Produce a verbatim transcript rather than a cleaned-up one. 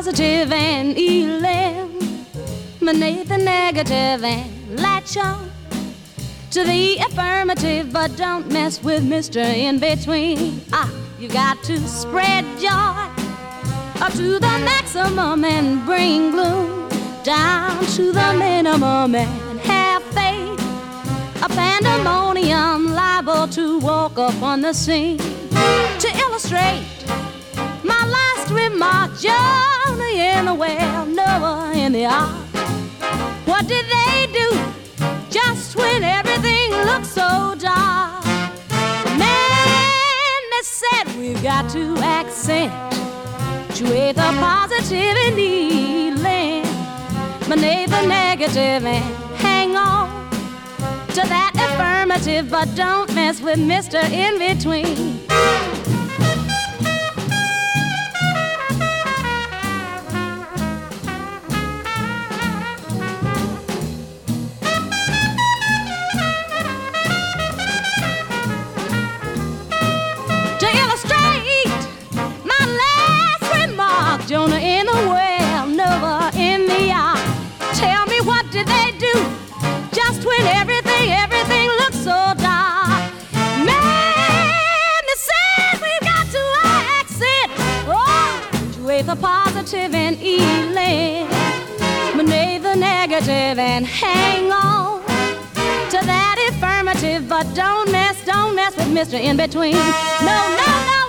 positive and eliminate the negative and latch on to the affirmative, but don't mess with Mister In-Between. Ah, you got to spread joy up to the maximum and bring gloom down to the minimum and have faith. A pandemonium liable to walk up on the scene. To illustrate my last remark, Jonah in the well, Noah in the ark. What did they do just when everything looked so dark? Man, they said we've got to accentuate the positive and eliminate the negative and hang on to that affirmative, but don't mess with Mister In-Between. Jonah in the well, Noah in the ark. Tell me, what did they do just when everything, everything looks so dark? Man, they said we've got to accent, oh, to the positive and eliminate the negative and hang on to that affirmative, but don't mess, don't mess with Mister In-Between. No, no, no.